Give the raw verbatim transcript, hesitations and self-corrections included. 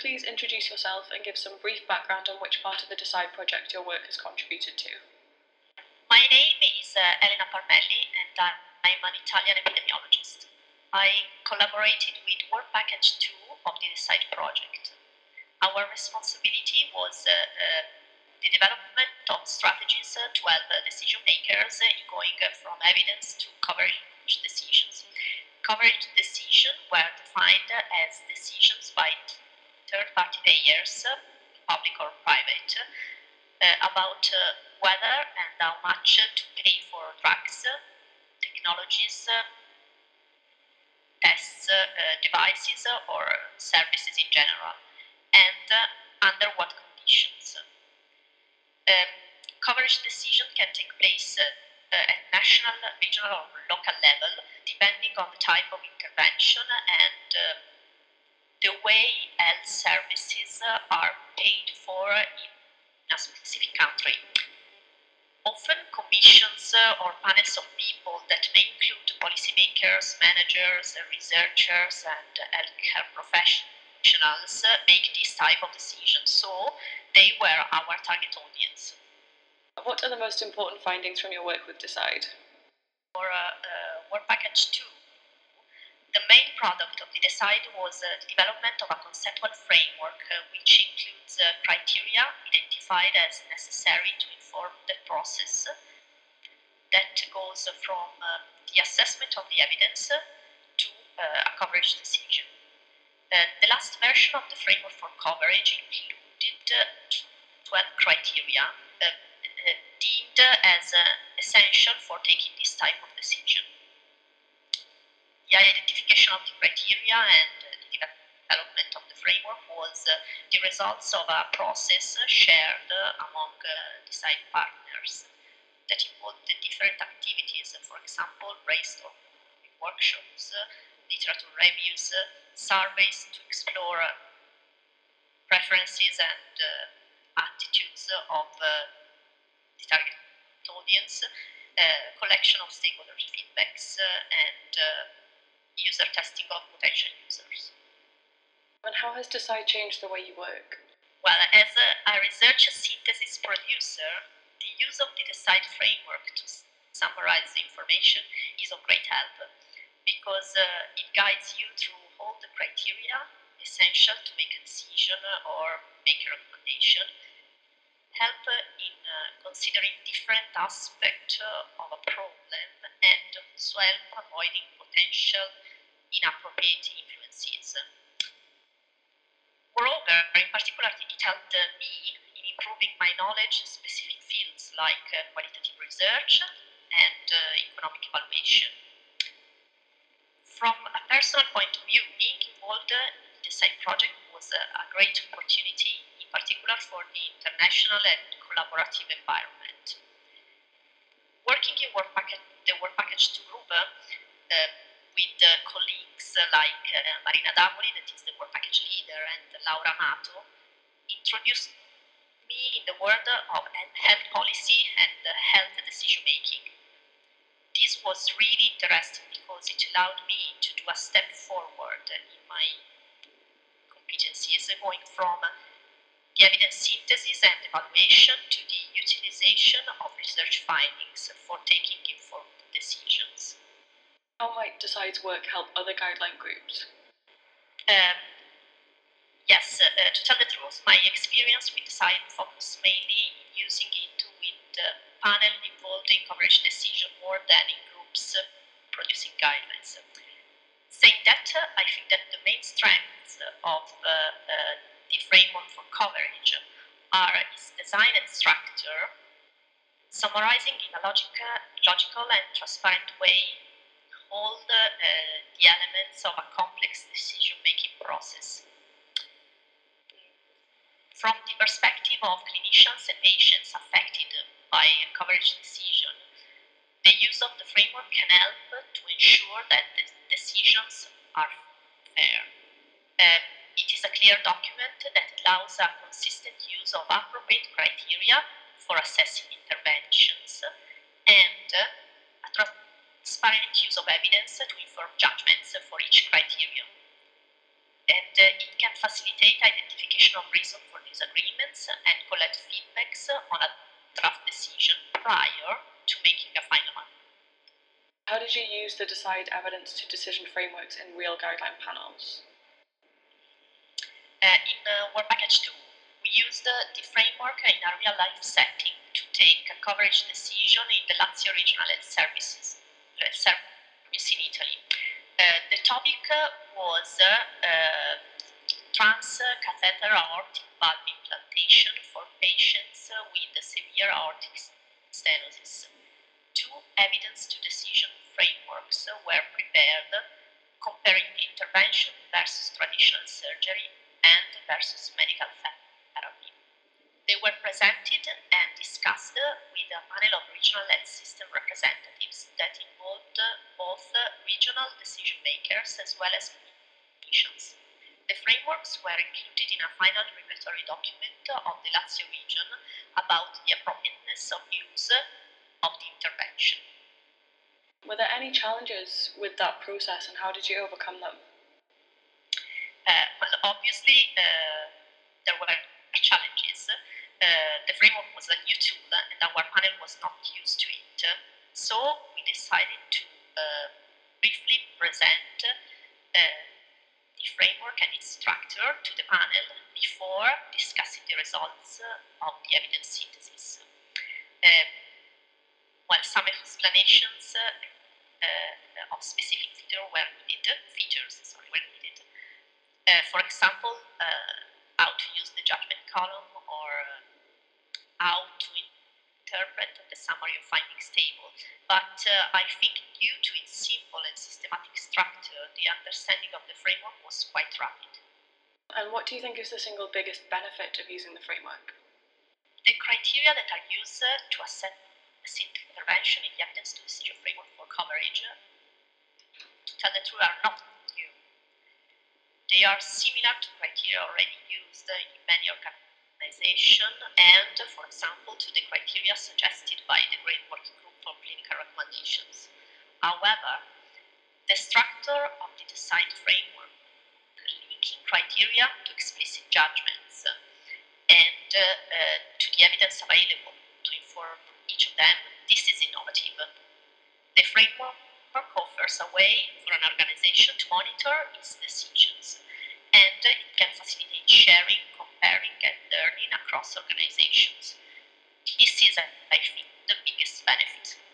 please introduce yourself and give some brief background on which part of the DECIDE project your work has contributed to? My name is uh, Elena Parmelli, and I'm an Italian epidemiologist. I collaborated with Work Package two of the DECIDE project. Our responsibility was uh, uh, the development of strategies uh, to help uh, decision makers uh, going uh, from evidence to coverage decisions. Coverage decisions were defined as decisions by third-party payers, uh, public or private, uh, about uh, whether and how much to pay for drugs, technologies, uh, tests, uh, devices, uh, or services in general, and uh, under what conditions. Um, coverage decision can take place uh, at national, regional, or local level, depending on the type of intervention and uh, the way health services uh, are paid for in a specific country. Often commissions uh, or panels of people that may include policymakers, managers, uh, researchers, and uh, healthcare professionals uh, make this type of decisions, so they were our target audience. What are the most important findings from your work with DECIDE? For uh, uh, Work Package two, the main product of the DECIDE was uh, the development of a conceptual framework uh, which includes uh, criteria identified as necessary to inform the process that goes from uh, the assessment of the evidence uh, to uh, a coverage decision. Uh, the last version of the framework for coverage included uh, twelve criteria uh, uh, deemed as uh, essential for taking this type of decision. The identification of the criteria and uh, the development of the framework was uh, the results of a process shared uh, among uh, DECIDE partners that involved the different activities, uh, for example, brainstorming workshops, uh, literature reviews, uh, surveys to explore uh, preferences and uh, attitudes of uh, the target audience, uh, collection of stakeholders' feedbacks, uh, and uh, user testing of potential users. And how has DECIDE changed the way you work? Well, as a, a research synthesis producer, the use of the DECIDE framework to summarize the information is of great help because uh, it guides you through all the criteria essential to make a decision or make a recommendation, help in uh, considering different aspects uh, of a problem, and also help avoiding potential inappropriate influences. Moreover, in particular, it helped uh, me in improving my knowledge in specific fields like uh, qualitative research and uh, economic evaluation. From a personal point of view, being involved in the DECIDE project was a, a great opportunity, in particular for the international and collaborative environment. Working in work package, the Work Package two group uh, with uh, colleagues uh, like uh, Marina Davoli, that is the Work Package leader, and Laura Mato, introduced me in the world of health policy and uh, health decision making. This was really interesting because it allowed me to do a step forward in my competencies, going from the evidence synthesis and evaluation to the utilization of research findings for taking informed decisions. How might DECIDE's work help other guideline groups? Um, yes, uh, uh, to tell the truth, my experience with DECIDE focused mainly in using it with the panel involved in coverage decision more than in groups uh, producing guidelines. Saying that, uh, I think that the main strengths of uh, uh, the framework for coverage are its design and structure, summarizing in a logical, logical and transparent way all the, uh, the elements of a complex decision-making process. From the perspective of clinicians and patients affected by a coverage decision, the use of the framework can help to ensure that the decisions are fair. Uh, it is a clear document that allows a consistent use of appropriate criteria for assessing interventions and uh, a transparent use of evidence to inform judgments for each criterion. And uh, it can facilitate identification identification of reason for disagreements, and collect feedbacks on a draft decision prior to making a final one. How did you use the Decide evidence to decision frameworks in real guideline panels? Uh, in uh, Work Package two, we used uh, the framework in a real-life setting to take a coverage decision in the Lazio Regional Health Services uh, service in Italy. Uh, the topic uh, was uh, uh, transcatheter aortic valve implantation for patients uh, with severe aortic stenosis. Two evidence to decision frameworks uh, were prepared, comparing the intervention versus traditional surgery and versus medical therapy. They were presented and discussed with a panel of regional health system representatives that involved both regional decision makers as well as clinicians. The frameworks were included in a final regulatory document of the Lazio region about the appropriateness of use of the intervention. Were there any challenges with that process, and how did you overcome them? Uh, well, obviously, uh, there were challenges. Uh, the framework was a new tool, and our panel was not used to it. So we decided to uh, briefly present uh, the framework and its structure to the panel before discussing the results of the evidence synthesis. Um, while some explanations uh, uh, of specific feature were needed, features sorry, were needed. Uh, for example, uh, how to use the judgment column, or uh, how to interpret the summary of findings table. But uh, I think due to its simple and systematic structure, the understanding of the framework was quite rapid. And what do you think is the single biggest benefit of using the framework? The criteria that are used uh, to assess intervention in the evidence to decision framework for coverage, uh, to tell the truth, are not new. They are similar to criteria already used in many organizations and, for example, to the criteria suggested by the Great Working Group for Clinical Recommendations. However, the structure of the Decide framework, linking criteria to explicit judgments and uh, uh, to the evidence available to inform each of them, this is innovative. The framework offers a way for an organization to monitor its decisions, and it can facilitate sharing, comparing, and learning across organizations. This is, I think, the biggest benefit.